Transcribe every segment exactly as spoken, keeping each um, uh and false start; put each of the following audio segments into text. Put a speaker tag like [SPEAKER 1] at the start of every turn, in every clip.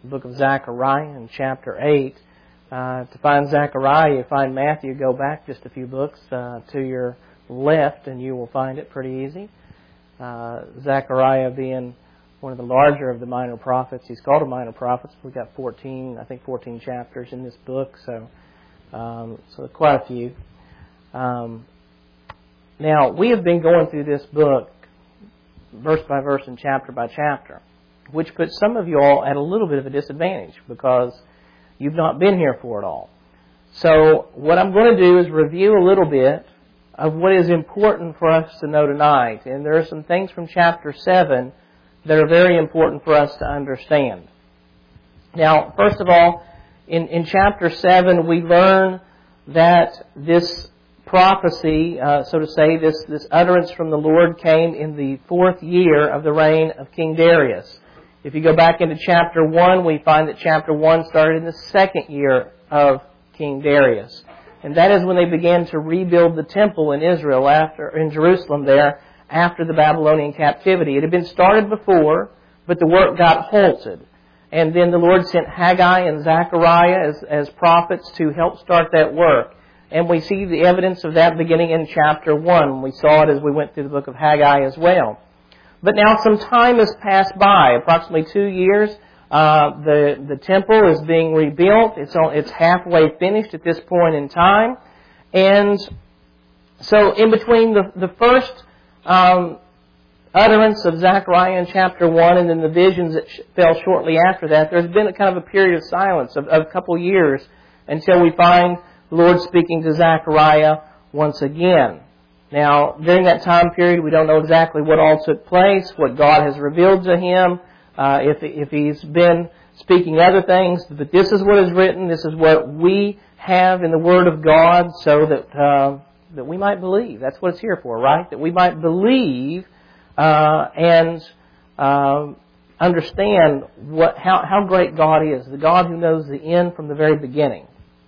[SPEAKER 1] the book of Zechariah in chapter eight. Uh, to find Zechariah, you find Matthew, go back just a few books uh, to your left and you will find it pretty easy. Uh, Zechariah being one of the larger of the minor prophets. He's called a minor prophet. We've got fourteen, I think fourteen chapters in this book, so um, so quite a few. Um, now, we have been going through this book verse by verse and chapter by chapter, which puts some of you all at a little bit of a disadvantage because you've not been here for it all. So what I'm going to do is review a little bit of what is important for us to know tonight. And there are some things from chapter seven that are very important for us to understand. Now, first of all, in, in chapter seven, we learn that this prophecy, uh, so to say, this, this utterance from the Lord came in the fourth year of the reign of King Darius. If you go back into chapter one, we find that chapter one started in the second year of King Darius. And that is when they began to rebuild the temple in Israel, after in Jerusalem there, after the Babylonian captivity. It had been started before, but the work got halted. And then the Lord sent Haggai and Zechariah as, as prophets to help start that work. And we see the evidence of that beginning in chapter one. We saw it as we went through the book of Haggai as well. But now some time has passed by, approximately two years. Uh, the the temple is being rebuilt. It's on, it's halfway finished at this point in time. And so in between the, the first um, utterance of Zechariah in chapter one and then the visions that sh- fell shortly after that, there's been a kind of a period of silence of, of a couple years until we find the Lord speaking to Zechariah once again. Now, during that time period, we don't know exactly what all took place, what God has revealed to him, uh, if if he's been speaking other things. But this is what is written. This is what we have in the Word of God, so that uh, that we might believe. That's what it's here for, right? That we might believe uh, and uh, understand what how how great God is, the God who knows the end from the very beginning.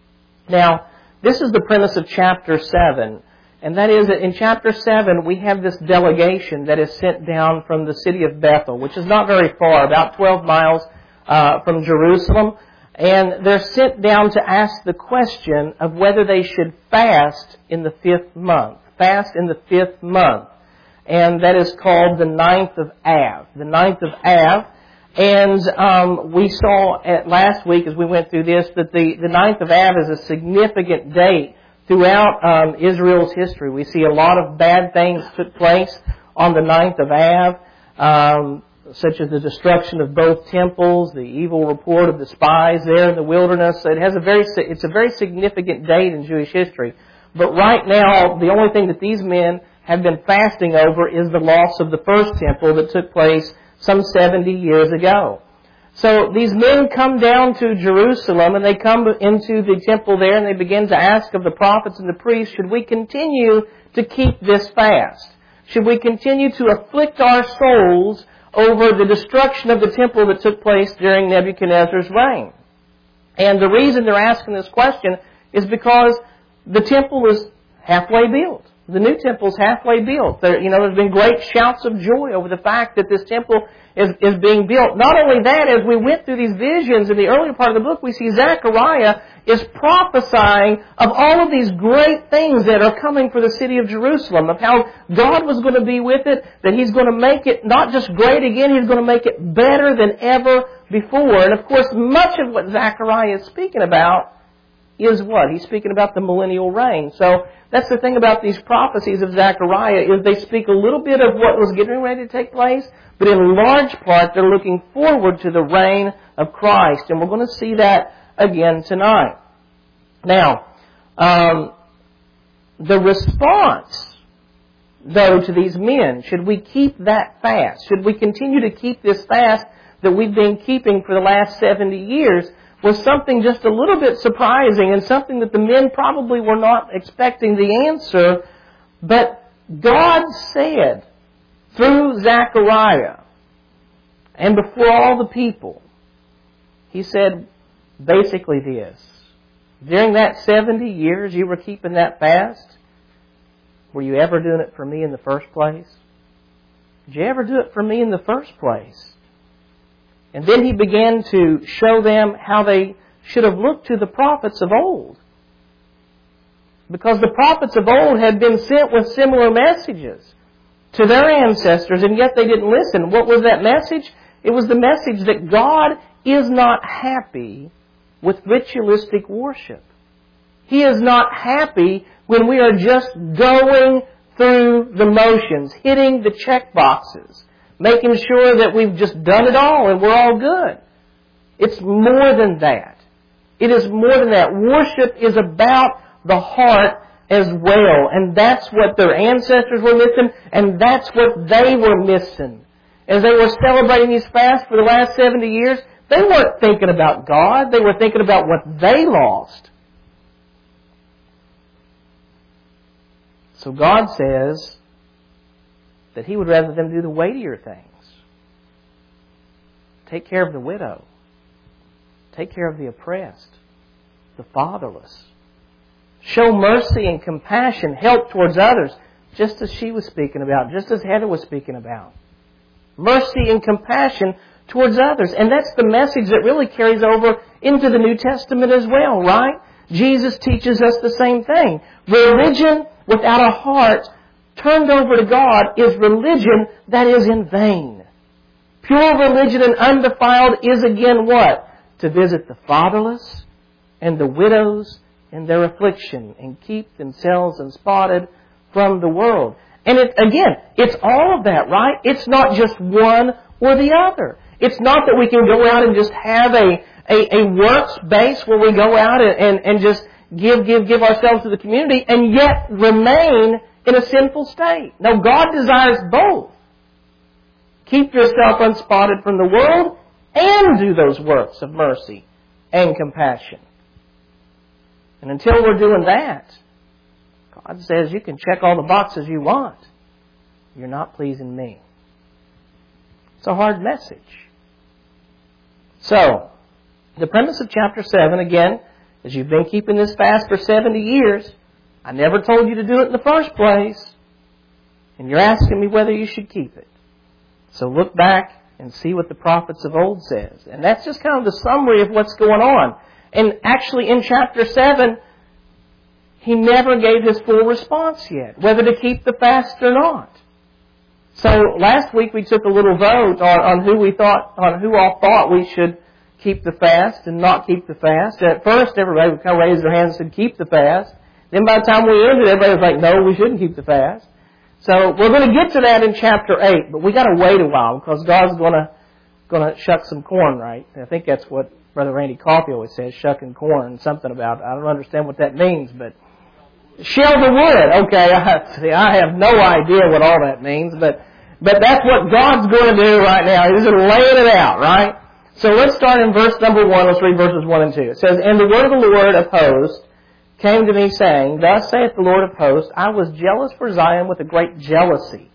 [SPEAKER 1] Now, this is the premise of chapter seven. And that is that in chapter seven, we have this delegation that is sent down from the city of Bethel, which is not very far, about twelve miles uh, from Jerusalem. And they're sent down to ask the question of whether they should fast in the fifth month. Fast in the fifth month. And that is called the ninth of Av. The ninth of Av. And um, we saw at last week as we went through this that the, the ninth of Av is a significant date throughout um, Israel's history. We see a lot of bad things took place on the ninth of Av, um, such as the destruction of both temples, the evil report of the spies there in the wilderness. It has a very, it's a very significant date in Jewish history. But right now, the only thing that these men have been fasting over is the loss of the first temple that took place some seventy years ago. So these men come down to Jerusalem and they come into the temple there and they begin to ask of the prophets and the priests, should we continue to keep this fast? Should we continue to afflict our souls over the destruction of the temple that took place during Nebuchadnezzar's reign? And the reason they're asking this question is because the temple is halfway built. The new temple is halfway built. There, you know, there's been great shouts of joy over the fact that this temple is, is being built. Not only that, as we went through these visions in the earlier part of the book, we see Zechariah is prophesying of all of these great things that are coming for the city of Jerusalem, of how God was going to be with it, that He's going to make it not just great again, He's going to make it better than ever before. And of course, much of what Zechariah is speaking about is what? He's speaking about the millennial reign. So that's the thing about these prophecies of Zechariah, is they speak a little bit of what was getting ready to take place, but in large part they're looking forward to the reign of Christ. And we're going to see that again tonight. Now, um, the response, though, to these men, should we keep that fast? Should we continue to keep this fast that we've been keeping for the last seventy years? Was something just a little bit surprising and something that the men probably were not expecting the answer. But God said through Zechariah and before all the people, He said basically this: during that seventy years you were keeping that fast, were you ever doing it for me in the first place? Did you ever do it for me in the first place? And then He began to show them how they should have looked to the prophets of old. Because the prophets of old had been sent with similar messages to their ancestors, and yet they didn't listen. What was that message? It was the message that God is not happy with ritualistic worship. He is not happy when we are just going through the motions, hitting the check boxes, making sure that we've just done it all and we're all good. It's more than that. It is more than that. Worship is about the heart as well. And that's what their ancestors were missing, and that's what they were missing. As they were celebrating these fasts for the last seventy years, they weren't thinking about God. They were thinking about what they lost. So God says that He would rather them do the weightier things. Take care of the widow. Take care of the oppressed, the fatherless. Show mercy and compassion, help towards others, just as she was speaking about, just as Heather was speaking about. Mercy and compassion towards others. And that's the message that really carries over into the New Testament as well, right? Jesus teaches us the same thing. Religion without a heart turned over to God is religion that is in vain. Pure religion and undefiled is again what? To visit the fatherless and the widows in their affliction and keep themselves unspotted from the world. And it, again, it's all of that, right? It's not just one or the other. It's not that we can go out and just have a, a, a works base where we go out and, and, and just give, give, give ourselves to the community and yet remain in a sinful state. No, God desires both. Keep yourself unspotted from the world and do those works of mercy and compassion. And until we're doing that, God says you can check all the boxes you want. You're not pleasing me. It's a hard message. So, the premise of chapter seven, again, is you've been keeping this fast for seventy years. I never told you to do it in the first place. And you're asking me whether you should keep it. So look back and see what the prophets of old says. And that's just kind of the summary of what's going on. And actually in chapter seven, he never gave his full response yet, whether to keep the fast or not. So last week we took a little vote on, on who we thought, on who all thought we should keep the fast and not keep the fast. At first everybody would kind of raise their hands and said keep the fast. Then by the time we ended, everybody was like, no, we shouldn't keep the fast. So we're going to get to that in chapter eight, but we got to wait a while because God's going to going to shuck some corn, right? I think that's what Brother Randy Coffey always says, shucking corn, something about it. I don't understand what that means, but shell the wood. Okay, I, see, I have no idea what all that means, but but that's what God's going to do right now. He's just laying it out, right? So let's start in verse number one. Let's read verses one and two. It says, "And the word of the Lord of hosts came to me, saying, Thus saith the Lord of hosts, I was jealous for Zion with a great jealousy,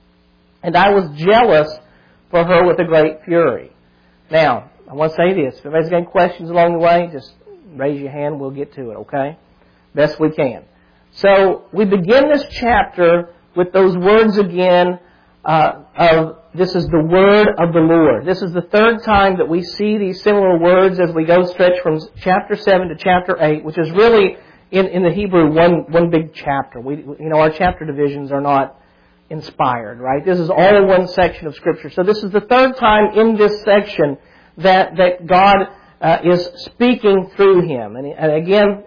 [SPEAKER 1] and I was jealous for her with a great fury." Now, I want to say this. If anybody's got any questions along the way, just raise your hand. We'll get to it, okay? Best we can. So, we begin this chapter with those words again uh, of, this is the word of the Lord. This is the third time that we see these similar words as we go stretch from chapter seven to chapter eight, which is really, in, in the Hebrew, one, one big chapter. We, you know, our chapter divisions are not inspired, right? This is all one section of Scripture. So this is the third time in this section that, that God uh, is speaking through him. And, and again,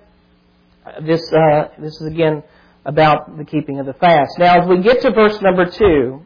[SPEAKER 1] this, uh, this is again about the keeping of the fast. Now, as we get to verse number two,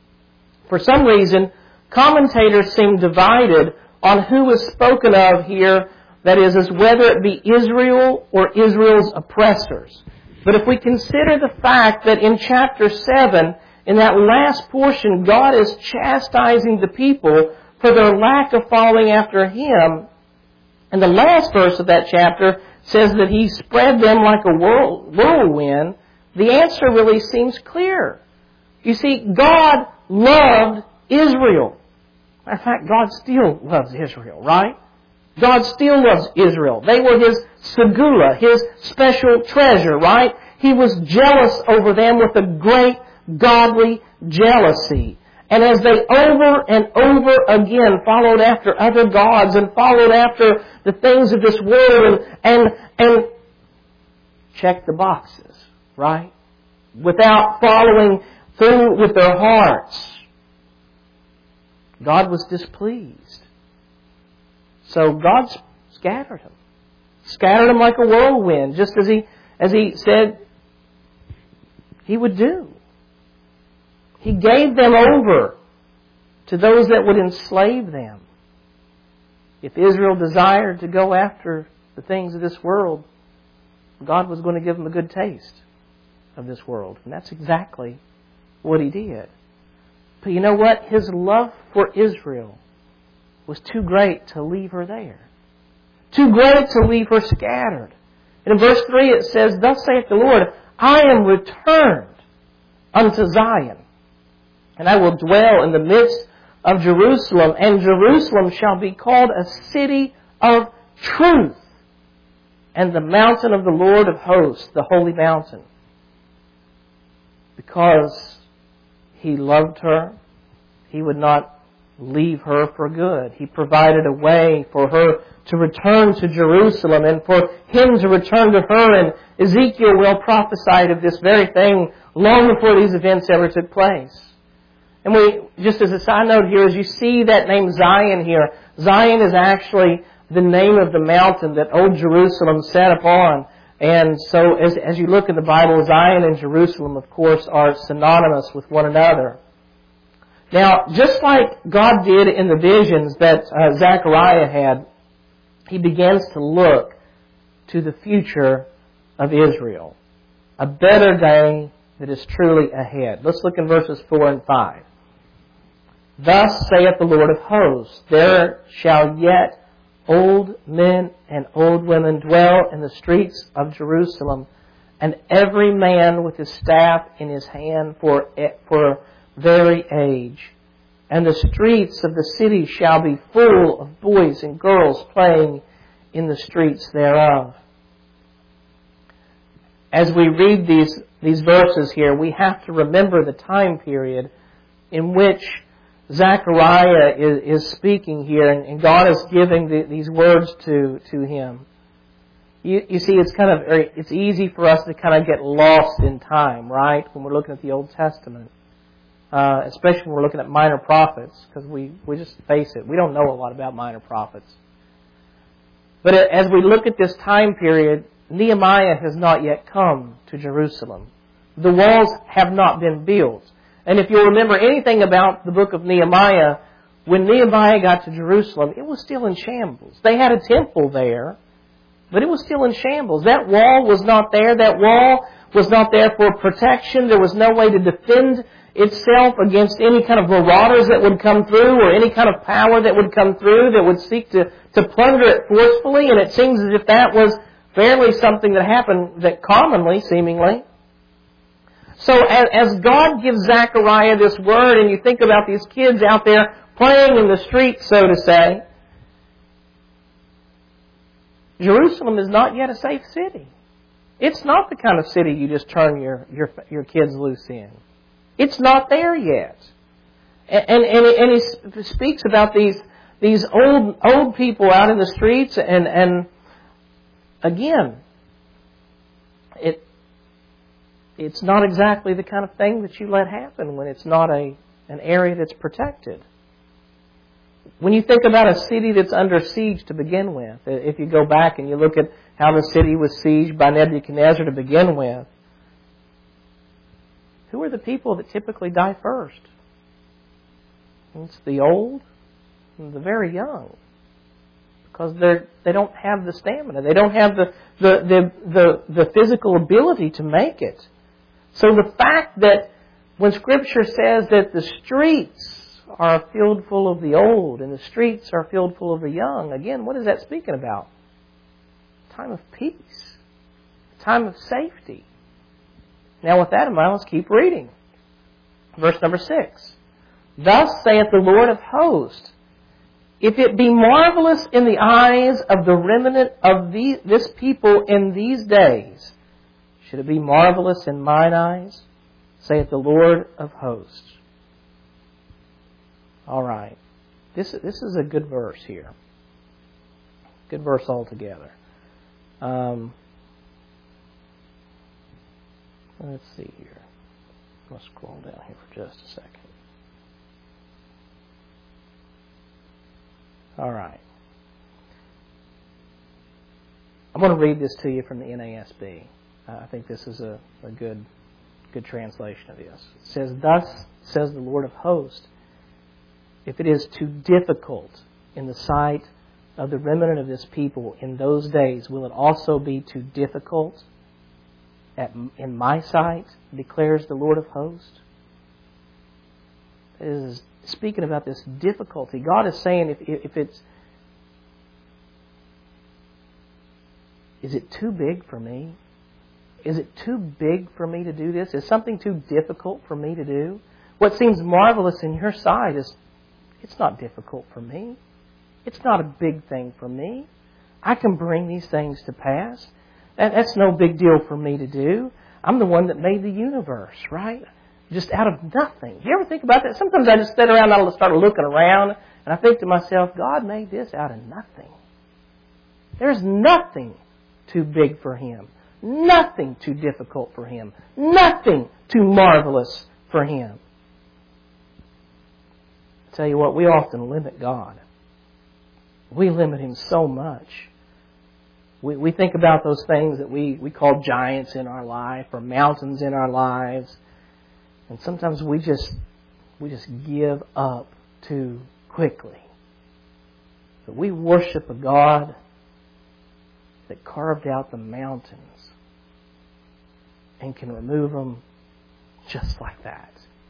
[SPEAKER 1] for some reason, commentators seem divided on who is spoken of here, that is, as whether it be Israel or Israel's oppressors. But if we consider the fact that in chapter seven, in that last portion, God is chastising the people for their lack of following after Him, and the last verse of that chapter says that He spread them like a whirlwind, the answer really seems clear. You see, God loved Israel. Matter of fact, God still loves Israel, right? God still loves Israel. They were His segula, His special treasure, right? He was jealous over them with a great godly jealousy. And as they over and over again followed after other gods and followed after the things of this world and, and, and checked the boxes, right? Without following through with their hearts, God was displeased. So God scattered them. Scattered them like a whirlwind, just as He, as He said He would do. He gave them over to those that would enslave them. If Israel desired to go after the things of this world, God was going to give them a good taste of this world. And that's exactly what He did. But you know what? His love for Israel was too great to leave her there. Too great to leave her scattered. And in verse three it says, "Thus saith the Lord, I am returned unto Zion, and I will dwell in the midst of Jerusalem, and Jerusalem shall be called a city of truth, and the mountain of the Lord of hosts, the holy mountain." Because He loved her, He would not leave her for good. He provided a way for her to return to Jerusalem and for Him to return to her. And Ezekiel well prophesied of this very thing long before these events ever took place. And we, just as a side note here, as you see that name Zion here, Zion is actually the name of the mountain that Old Jerusalem sat upon. And so as, as you look in the Bible, Zion and Jerusalem, of course, are synonymous with one another. Now, just like God did in the visions that uh, Zechariah had, he begins to look to the future of Israel. A better day that is truly ahead. Let's look in verses four and five. "Thus saith the Lord of hosts, there shall yet old men and old women dwell in the streets of Jerusalem, and every man with his staff in his hand for, for very age. And the streets of the city shall be full of boys and girls playing in the streets thereof." As we read these, these verses here, we have to remember the time period in which Zechariah is, is speaking here, and, and God is giving the, these words to, to him. You, you see, it's kind of very, it's easy for us to kind of get lost in time, right? When we're looking at the Old Testament. Uh, especially when we're looking at minor prophets, because we, we just face it, we don't know a lot about minor prophets. But as we look at this time period, Nehemiah has not yet come to Jerusalem. The walls have not been built. And if you'll remember anything about the book of Nehemiah, when Nehemiah got to Jerusalem, it was still in shambles. They had a temple there, but it was still in shambles. That wall was not there. That wall was not there for protection. There was no way to defend itself against any kind of marauders that would come through or any kind of power that would come through that would seek to, to plunder it forcefully. And it seems as if that was fairly something that happened that commonly, seemingly. So as, as God gives Zechariah this word, and you think about these kids out there playing in the streets, so to say, Jerusalem is not yet a safe city. It's not the kind of city you just turn your, your, your kids loose in. It's not there yet. And, and, and he speaks about these, these old, old people out in the streets, and, and again, it, it's not exactly the kind of thing that you let happen when it's not a, an area that's protected. When you think about a city that's under siege to begin with, if you go back and you look at how the city was sieged by Nebuchadnezzar to begin with, who are the people that typically die first? It's the old and the very young. Because they're, they don't have the stamina. They don't have the, the, the, the, the physical ability to make it. So the fact that when Scripture says that the streets are filled full of the old and the streets are filled full of the young, again, what is that speaking about? A time of peace. A time of safety. Now with that in mind, let's keep reading. Verse number six. "Thus saith the Lord of hosts, if it be marvelous in the eyes of the remnant of the, this people in these days, should it be marvelous in mine eyes, saith the Lord of hosts." All right. This, this is a good verse here. Good verse altogether. Um, let's see here. Let's scroll down here for just a second. All right. I'm going to read this to you from the N A S B. Uh, I think this is a, a good, good translation of this. It says, "Thus says the Lord of hosts, if it is too difficult in the sight of the remnant of this people in those days, will it also be too difficult at, in my sight, declares the Lord of hosts?" It is speaking about this difficulty. God is saying, if, if it's, is it too big for me? Is it too big for me to do this? Is something too difficult for me to do? What seems marvelous in your sight is, it's not difficult for me. It's not a big thing for me. I can bring these things to pass. That, that's no big deal for me to do. I'm the one that made the universe, right? Just out of nothing. Do you ever think about that? Sometimes I just sit around and I start looking around and I think to myself, God made this out of nothing. There's nothing too big for Him. Nothing too difficult for Him. Nothing too marvelous for Him. I tell you what, we often limit God. We limit Him so much. We, we think about those things that we, we call giants in our life or mountains in our lives. And sometimes we just we just give up too quickly. But we worship a God that carved out the mountains and can remove them just like that.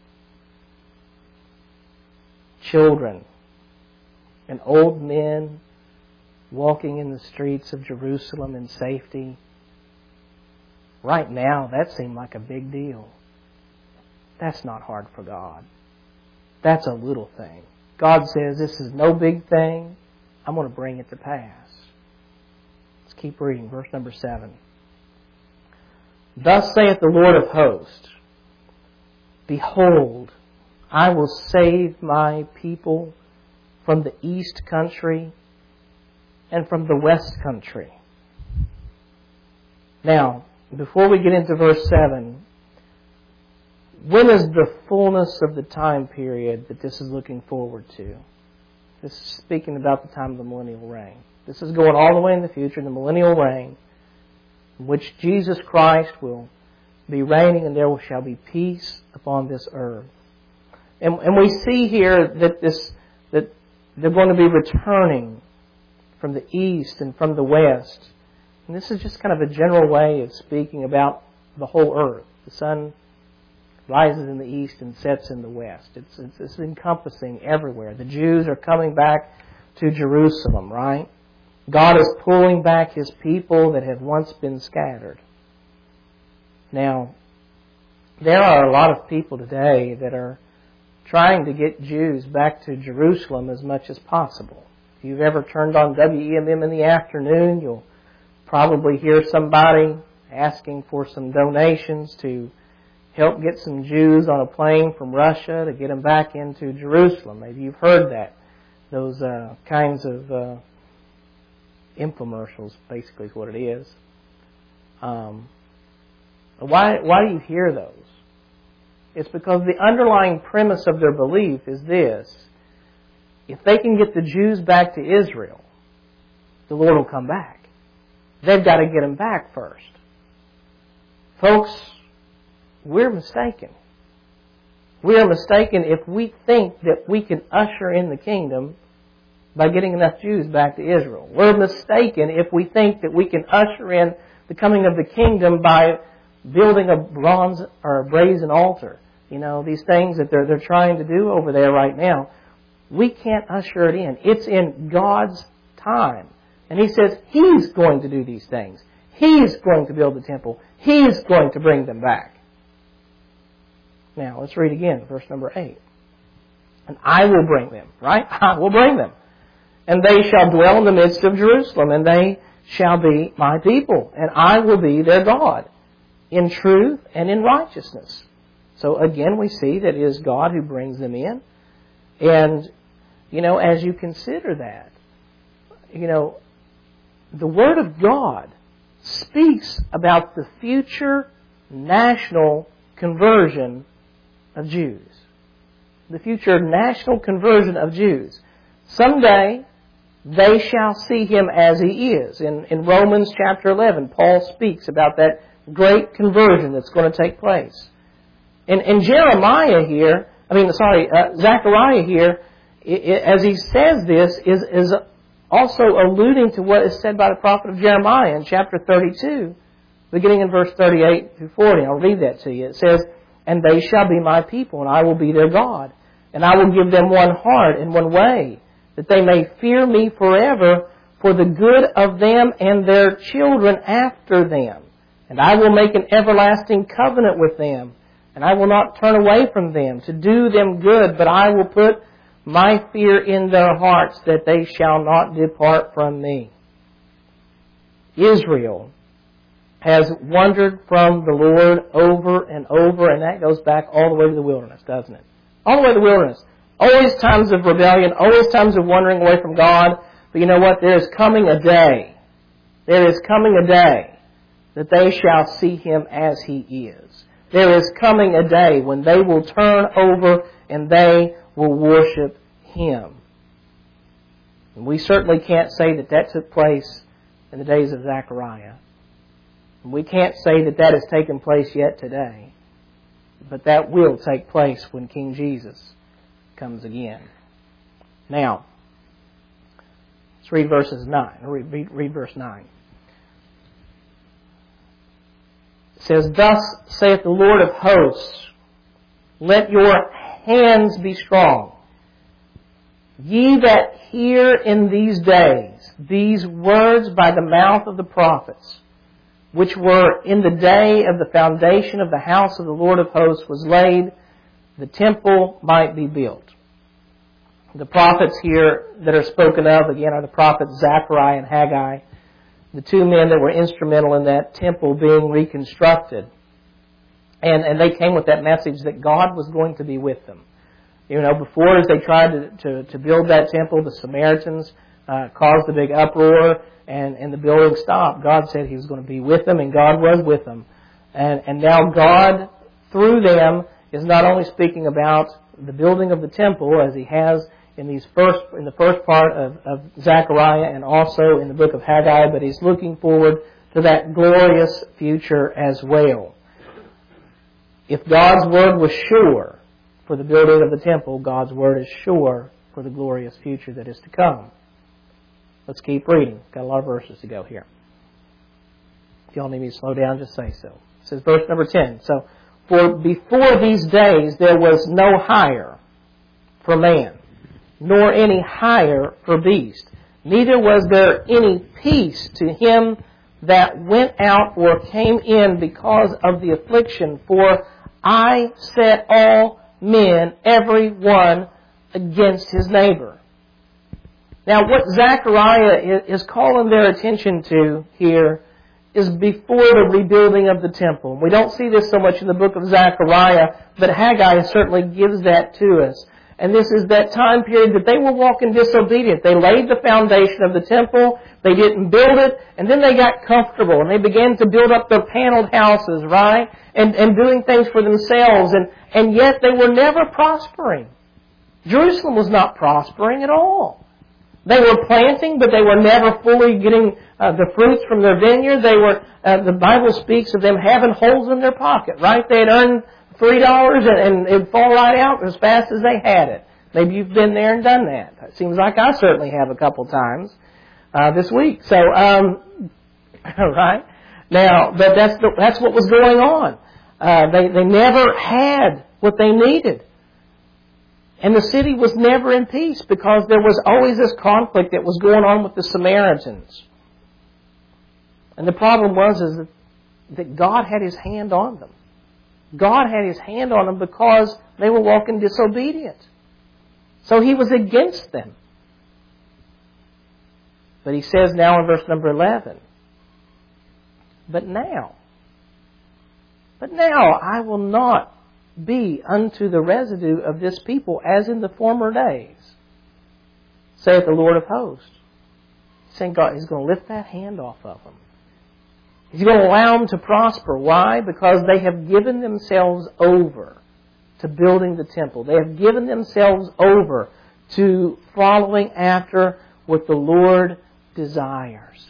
[SPEAKER 1] Children and old men walking in the streets of Jerusalem in safety. Right now, that seemed like a big deal. That's not hard for God. That's a little thing. God says, this is no big thing. I'm going to bring it to pass. Let's keep reading. Verse number seven. "Thus saith the Lord of hosts, Behold, I will save my people from the east country and from the west country." Now, before we get into verse seven, when is the fullness of the time period that this is looking forward to? This is speaking about the time of the millennial reign. This is going all the way in the future, the millennial reign, in which Jesus Christ will be reigning and there shall be peace upon this earth. And, and we see here that this that they're going to be returning from the east and from the west. And this is just kind of a general way of speaking about the whole earth. The sun rises in the east and sets in the west. It's, it's, it's encompassing everywhere. The Jews are coming back to Jerusalem, right? God is pulling back His people that have once been scattered. Now, there are a lot of people today that are trying to get Jews back to Jerusalem as much as possible. If you've ever turned on W E M M in the afternoon, you'll probably hear somebody asking for some donations to help get some Jews on a plane from Russia to get them back into Jerusalem. Maybe you've heard that. Those uh, kinds of uh, infomercials, basically, is what it is. Um, why, why do you hear those? It's because the underlying premise of their belief is this: if they can get the Jews back to Israel, the Lord will come back. They've got to get them back first. Folks, we're mistaken. We are mistaken if we think that we can usher in the kingdom by getting enough Jews back to Israel. We're mistaken if we think that we can usher in the coming of the kingdom by building a bronze or a brazen altar. You know, these things that they're, they're trying to do over there right now. We can't usher it in. It's in God's time. And He says He's going to do these things. He's going to build the temple. He's going to bring them back. Now, let's read again, verse number eight. "And I will bring them," right? I will bring them. "And they shall dwell in the midst of Jerusalem, and they shall be my people, and I will be their God, in truth and in righteousness." So again, we see that it is God who brings them in. And, you know, as you consider that, you know, the Word of God speaks about the future national conversion of Jews. The future national conversion of Jews. Someday, they shall see Him as He is. In, in Romans chapter eleven, Paul speaks about that great conversion that's going to take place. In, in Jeremiah here, I mean, sorry, uh, Zechariah here, it, it, as he says this, is, is also alluding to what is said by the prophet of Jeremiah in chapter thirty-two, beginning in verse thirty-eight through forty. I'll read that to you. It says, "And they shall be my people, and I will be their God. And I will give them one heart and one way, that they may fear me forever for the good of them and their children after them. And I will make an everlasting covenant with them, and I will not turn away from them to do them good, but I will put my fear in their hearts, that they shall not depart from me." Israel has wandered from the Lord over and over, and that goes back all the way to the wilderness, doesn't it? All the way to the wilderness. Always times of rebellion, always times of wandering away from God. But you know what? There is coming a day. There is coming a day that they shall see Him as He is. There is coming a day when they will turn over and they will worship Him. And we certainly can't say that that took place in the days of Zechariah. And we can't say that that has taken place yet today. But that will take place when King Jesus comes again. Now, let's read verses nine. Read, read, read verse nine. It says, "Thus saith the Lord of hosts, let your hands be strong. Ye that hear in these days these words by the mouth of the prophets, which were in the day of the foundation of the house of the Lord of hosts was laid, the temple might be built." The prophets here that are spoken of, again, are the prophets Zechariah and Haggai, the two men that were instrumental in that temple being reconstructed. And, and they came with that message that God was going to be with them. You know, before, as they tried to, to, to build that temple, the Samaritans uh, caused a big uproar, and, and the building stopped. God said He was going to be with them, and God was with them. And, and now God, through them, is not only speaking about the building of the temple, as He has in these first in the first part of, of Zechariah and also in the book of Haggai, but He's looking forward to that glorious future as well. If God's word was sure for the building of the temple, God's word is sure for the glorious future that is to come. Let's keep reading. Got a lot of verses to go here. If y'all need me to slow down, just say so. It says verse number ten. So, "For before these days there was no hire for man, nor any hire for beast. Neither was there any peace to him that went out or came in because of the affliction. For I set all men, every one, against his neighbor." Now, what Zechariah is calling their attention to here is before the rebuilding of the temple. We don't see this so much in the book of Zechariah, but Haggai certainly gives that to us. And this is that time period that they were walking disobedient. They laid the foundation of the temple, they didn't build it, and then they got comfortable, and they began to build up their paneled houses, right? And, and doing things for themselves, and, and yet they were never prospering. Jerusalem was not prospering at all. They were planting, but they were never fully getting uh, the fruits from their vineyard. They were, uh, the Bible speaks of them having holes in their pocket, right? They had earned three dollars and, and it'd fall right out as fast as they had it. Maybe you've been there and done that. It seems like I certainly have a couple times uh, this week. So, um, right now, but that's the, that's what was going on. Uh, they they never had what they needed. And the city was never in peace because there was always this conflict that was going on with the Samaritans. And the problem was is that, that God had His hand on them. God had His hand on them because they were walking disobedient. So He was against them. But He says now in verse number eleven, "But now, but now I will not be unto the residue of this people as in the former days, saith the Lord of hosts. He's saying God, He's going to lift that hand off of them. He's going to allow them to prosper. Why? Because they have given themselves over to building the temple. They have given themselves over to following after what the Lord desires.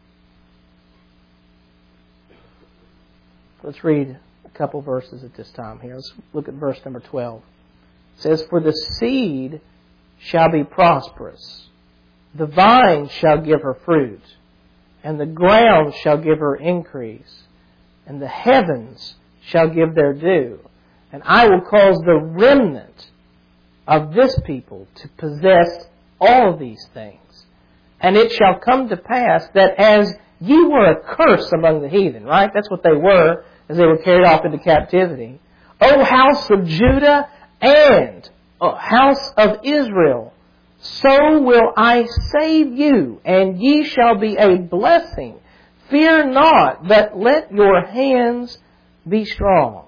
[SPEAKER 1] Let's read a couple verses at this time here. Let's look at verse number twelve. It says, For the seed shall be prosperous, the vine shall give her fruit, and the ground shall give her increase, and the heavens shall give their due. And I will cause the remnant of this people to possess all these things. And it shall come to pass that as ye were a curse among the heathen, right? That's what they were as they were carried off into captivity. O house of Judah and O house of Israel, so will I save you, and ye shall be a blessing. Fear not, but let your hands be strong.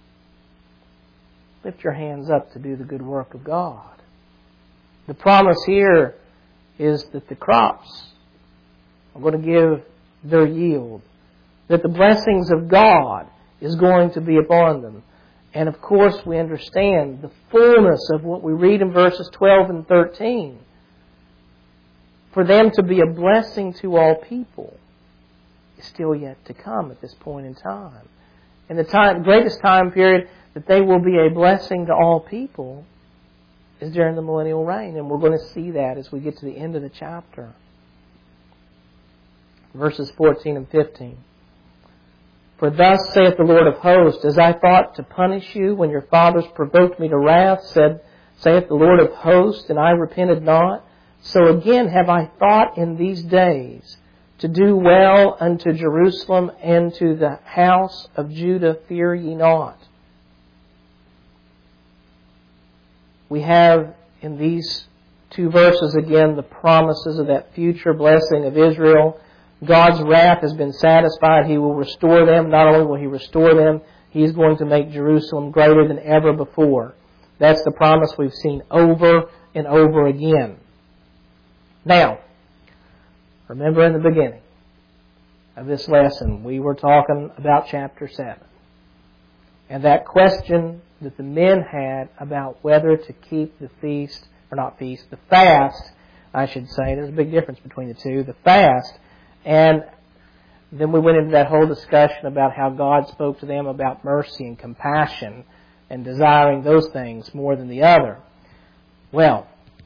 [SPEAKER 1] Lift your hands up to do the good work of God. The promise here is that the crops are going to give their yield, that the blessings of God is going to be upon them. And of course we understand the fullness of what we read in verses twelve and thirteen. For them to be a blessing to all people is still yet to come at this point in time. And the time, greatest time period that they will be a blessing to all people is during the millennial reign. And we're going to see that as we get to the end of the chapter. Verses fourteen and fifteen. For thus saith the Lord of hosts, as I thought to punish you when your fathers provoked me to wrath, said, saith the Lord of hosts, and I repented not, so again have I thought in these days to do well unto Jerusalem and to the house of Judah, fear ye not. We have in these two verses again the promises of that future blessing of Israel. God's wrath has been satisfied. He will restore them. Not only will He restore them, He is going to make Jerusalem greater than ever before. That's the promise we've seen over and over again. Now, remember in the beginning of this lesson, we were talking about chapter seven. And that question that the men had about whether to keep the feast, or not feast, the fast, I should say. There's a big difference between the two. The fast. And then we went into that whole discussion about how God spoke to them about mercy and compassion and desiring those things more than the other. Well,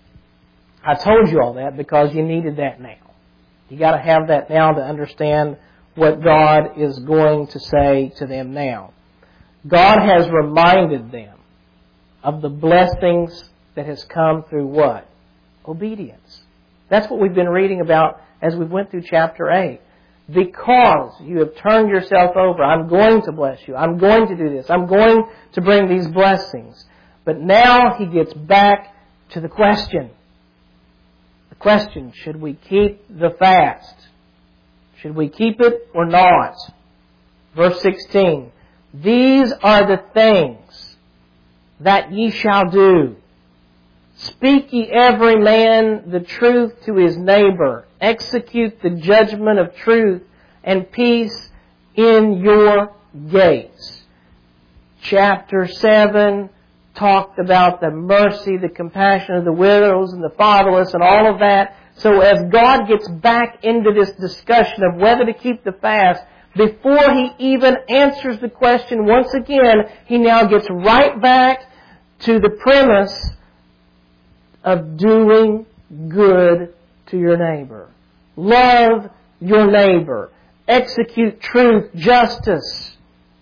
[SPEAKER 1] I told you all that because you needed that now. You got to have that now to understand what God is going to say to them now. God has reminded them of the blessings that has come through what? Obedience. That's what we've been reading about as we went through chapter eight. Because you have turned yourself over, I'm going to bless you. I'm going to do this. I'm going to bring these blessings. But now He gets back to the question. The question, should we keep the fast? Should we keep it or not? Verse sixteen. These are the things that ye shall do. Speak ye every man the truth to his neighbor. Execute the judgment of truth and peace in your gates. Chapter seven talked about the mercy, the compassion of the widows and the fatherless and all of that. So as God gets back into this discussion of whether to keep the fast, before He even answers the question once again, He now gets right back to the premise of doing good to your neighbor. Love your neighbor. Execute truth, justice.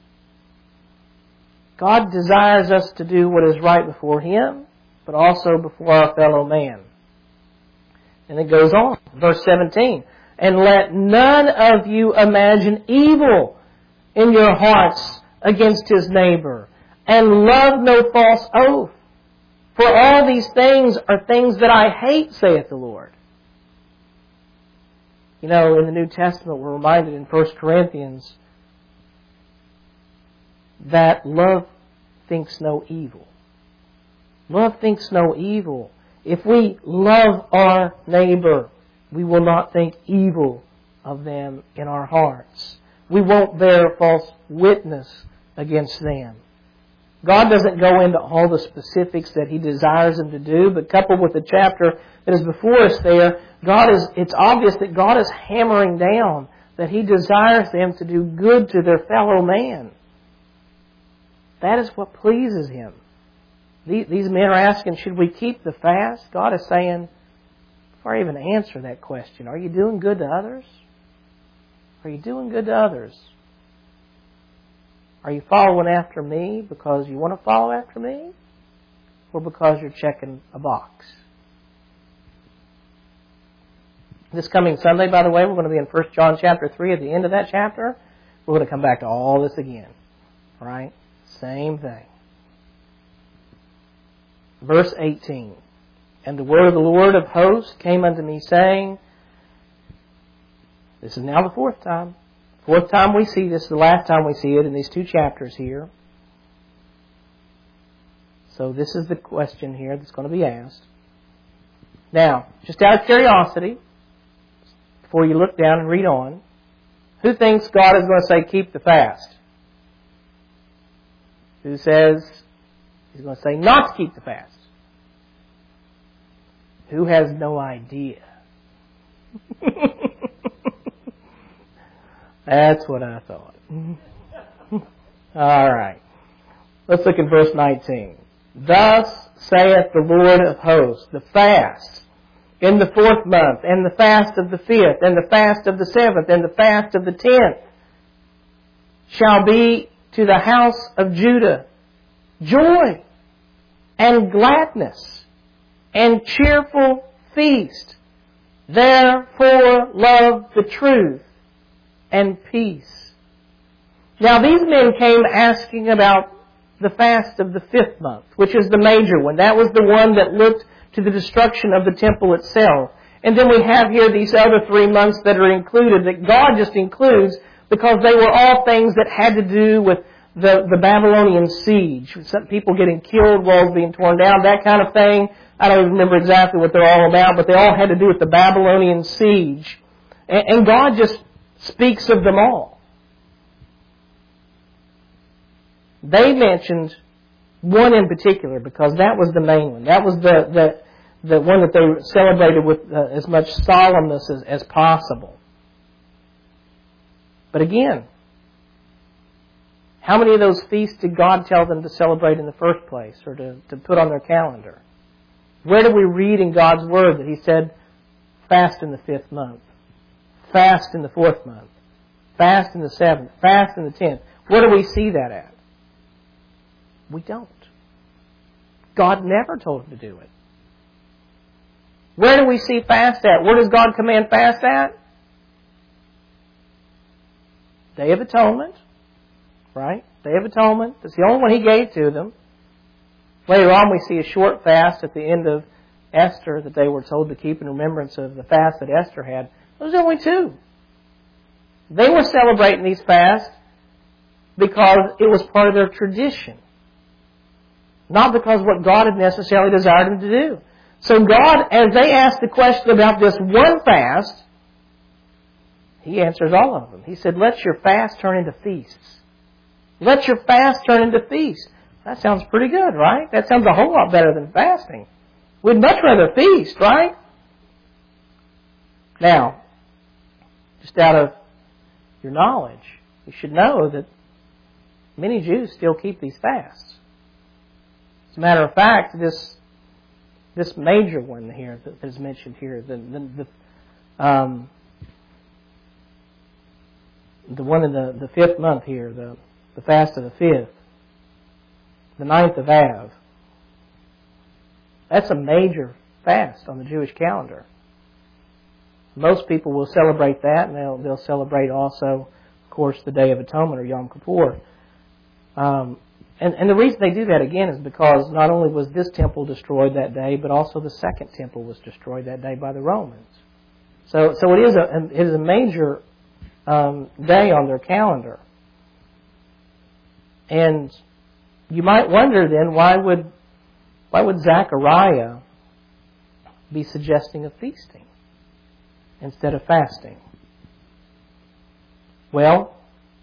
[SPEAKER 1] God desires us to do what is right before Him, but also before our fellow man. And it goes on, verse seventeen. And let none of you imagine evil in your hearts against his neighbor. And love no false oath. For all these things are things that I hate, saith the Lord. You know, in the New Testament, we're reminded in First Corinthians that love thinks no evil. Love thinks no evil. If we love our neighbor, we will not think evil of them in our hearts. We won't bear false witness against them. God doesn't go into all the specifics that He desires them to do, but coupled with the chapter that is before us there, God is, it's obvious that God is hammering down that He desires them to do good to their fellow man. That is what pleases Him. These men are asking, should we keep the fast? God is saying, before I even answer that question, are you doing good to others? Are you doing good to others? Are you following after me because you want to follow after me? Or because you're checking a box? This coming Sunday, by the way, we're going to be in First John chapter three. At the end of that chapter, we're going to come back to all this again. Right? Same thing. Verse eighteen. And the word of the Lord of hosts came unto me, saying, this is now the fourth time. Fourth time we see this, the last time we see it in these two chapters here. So this is the question here that's going to be asked. Now, just out of curiosity, before you look down and read on, who thinks God is going to say keep the fast? Who says He's going to say not to keep the fast? Who has no idea? That's what I thought. All right. Let's look at verse nineteen. Thus saith the Lord of hosts, the fast in the fourth month, and the fast of the fifth, and the fast of the seventh, and the fast of the tenth shall be to the house of Judah joy and gladness and cheerful feast. Therefore love the truth and peace. Now these men came asking about the fast of the fifth month, which is the major one. That was the one that looked to the destruction of the temple itself. And then we have here these other three months that are included, that God just includes because they were all things that had to do with the, the Babylonian siege. Some people getting killed, walls being torn down, that kind of thing. I don't even remember exactly what they're all about, but they all had to do with the Babylonian siege. And, and God just speaks of them all. They mentioned one in particular because that was the main one. That was the the, the one that they celebrated with uh, as much solemnness as, as possible. But again, how many of those feasts did God tell them to celebrate in the first place or to, to put on their calendar? Where do we read in God's Word that He said, fast in the fifth month, fast in the fourth month, fast in the seventh, fast in the tenth? Where do we see that at? We don't. God never told them to do it. Where do we see fast at? Where does God command fast at? Day of Atonement. Right? Day of Atonement. That's the only one He gave to them. Later on we see a short fast at the end of Esther that they were told to keep in remembrance of the fast that Esther had. Those are only two. They were celebrating these fasts because it was part of their tradition. Not because what God had necessarily desired them to do. So God, as they asked the question about this one fast, He answers all of them. He said, let your fast turn into feasts. Let your fast turn into feasts. That sounds pretty good, right? That sounds a whole lot better than fasting. We'd much rather feast, right? Now, just out of your knowledge, you should know that many Jews still keep these fasts. As a matter of fact, this this major one here that is mentioned here, the the, the, um, the one in the, the fifth month here, the, the fast of the fifth, the ninth of Av, that's a major fast on the Jewish calendar. Most people will celebrate that, and they'll they'll celebrate also, of course, the Day of Atonement or Yom Kippur. Um, And, and the reason they do that, again, is because not only was this temple destroyed that day, but also the second temple was destroyed that day by the Romans. So so it is a, it is a major um, day on their calendar. And you might wonder then, why would why would Zechariah be suggesting of feasting instead of fasting? Well,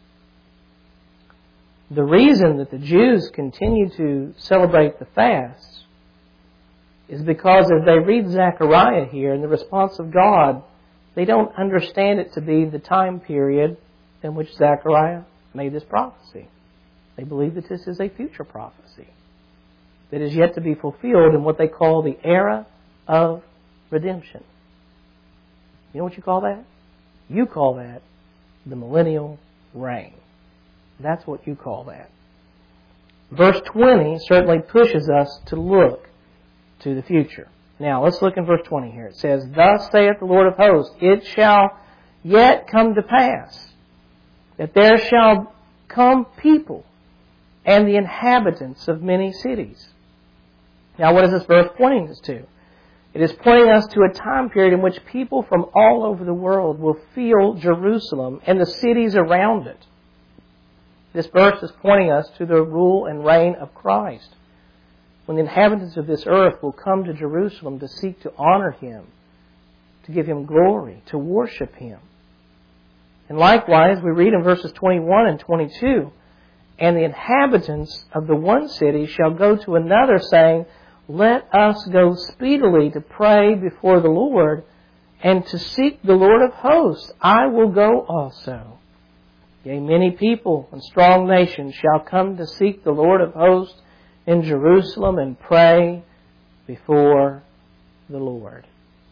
[SPEAKER 1] the reason that the Jews continue to celebrate the fast is because as they read Zechariah here and the response of God, they don't understand it to be the time period in which Zechariah made this prophecy. They believe that this is a future prophecy that is yet to be fulfilled in what they call the era of redemption. You know what you call that? You call that the millennial reign. That's what you call that. Verse twenty certainly pushes us to look to the future. Now, let's look in verse twenty here. It says, "Thus saith the Lord of hosts, it shall yet come to pass, that there shall come people and the inhabitants of many cities." Now, what is this verse pointing us to? It is pointing us to a time period in which people from all over the world will feel Jerusalem and the cities around it. This verse is pointing us to the rule and reign of Christ, when the inhabitants of this earth will come to Jerusalem to seek to honor Him, to give Him glory, to worship Him. And likewise, we read in verses twenty-one and twenty-two, "And the inhabitants of the one city shall go to another, saying, Let us go speedily to pray before the Lord, and to seek the Lord of hosts. I will go also. Yea, many people and strong nations shall come to seek the Lord of hosts in Jerusalem and pray before the Lord."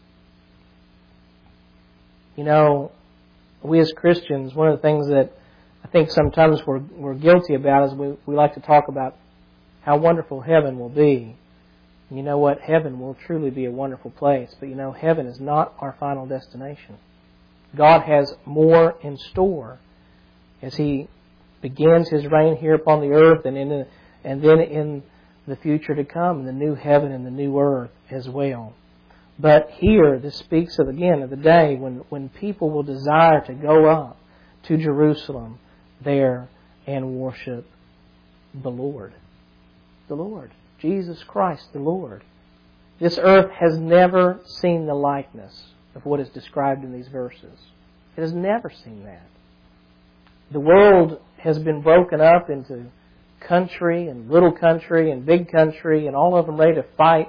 [SPEAKER 1] You know, we as Christians, one of the things that I think sometimes we're, we're guilty about is we, we like to talk about how wonderful heaven will be. And you know what? Heaven will truly be a wonderful place. But you know, heaven is not our final destination. God has more in store as He begins His reign here upon the earth, and in the, and then in the future to come, the new heaven and the new earth as well. But here, this speaks of, again, of the day when, when people will desire to go up to Jerusalem there and worship the Lord. The Lord. Jesus Christ, the Lord. This earth has never seen the likeness of what is described in these verses. It has never seen that. The world has been broken up into country and little country and big country, and all of them ready to fight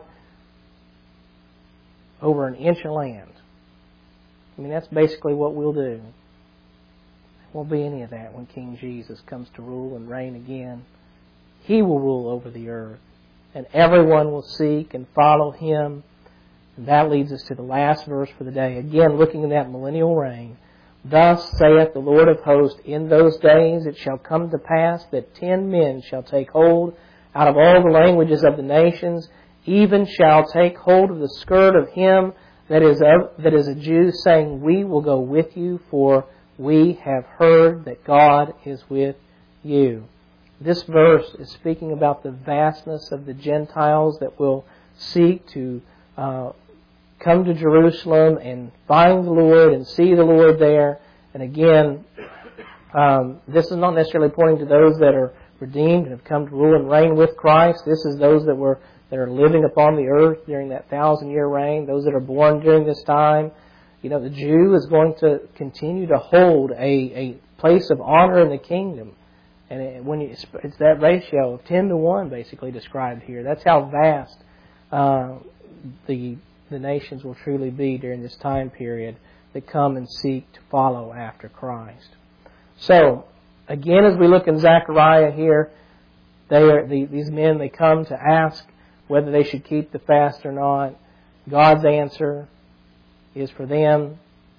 [SPEAKER 1] over an inch of land. I mean, that's basically what we'll do. There won't be any of that when King Jesus comes to rule and reign again. He will rule over the earth, and everyone will seek and follow Him. And that leads us to the last verse for the day. Again, looking at that millennial reign. "Thus saith the Lord of hosts, in those days it shall come to pass that ten men shall take hold out of all the languages of the nations, even shall take hold of the skirt of him that is of, that is a Jew, saying, We will go with you, for we have heard that God is with you." This verse is speaking about the vastness of the Gentiles that will seek to uh, come to Jerusalem and find the Lord and see the Lord there. And again, um, this is not necessarily pointing to those that are redeemed and have come to rule and reign with Christ. This is those that were that are living upon the earth during that thousand-year reign, those that are born during this time. You know, the Jew is going to continue to hold a, a place of honor in the kingdom. And it, when you, it's that ratio of ten to one basically described here. That's how vast uh, the the nations will truly be during this time period that come and seek to follow after Christ. So, again, as we look in Zechariah here, they are the, these men, they come to ask whether they should keep the fast or not. God's answer is for them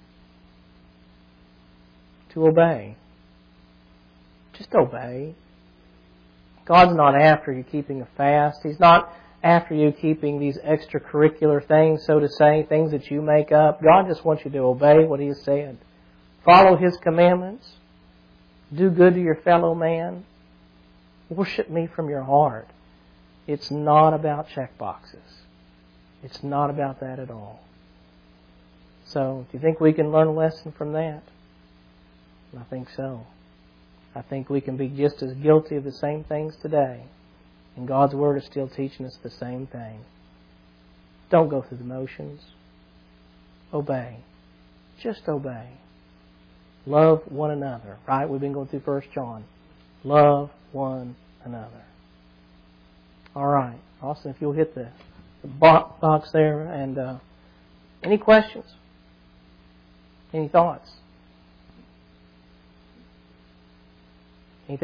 [SPEAKER 1] to obey. Just obey. God's not after you keeping a fast. He's not after you keeping these extracurricular things, so to say, things that you make up. God just wants you to obey what He has said. Follow His commandments. Do good to your fellow man. Worship me from your heart. It's not about check boxes. It's not about that at all. So, do you think we can learn a lesson from that? I think so. I think we can be just as guilty of the same things today. And God's Word is still teaching us the same thing. Don't go through the motions. Obey. Just obey. Love one another. Right? We've been going through First John. Love one another. All right. Austin, if you'll hit the, the box there. And uh, any questions? Any thoughts?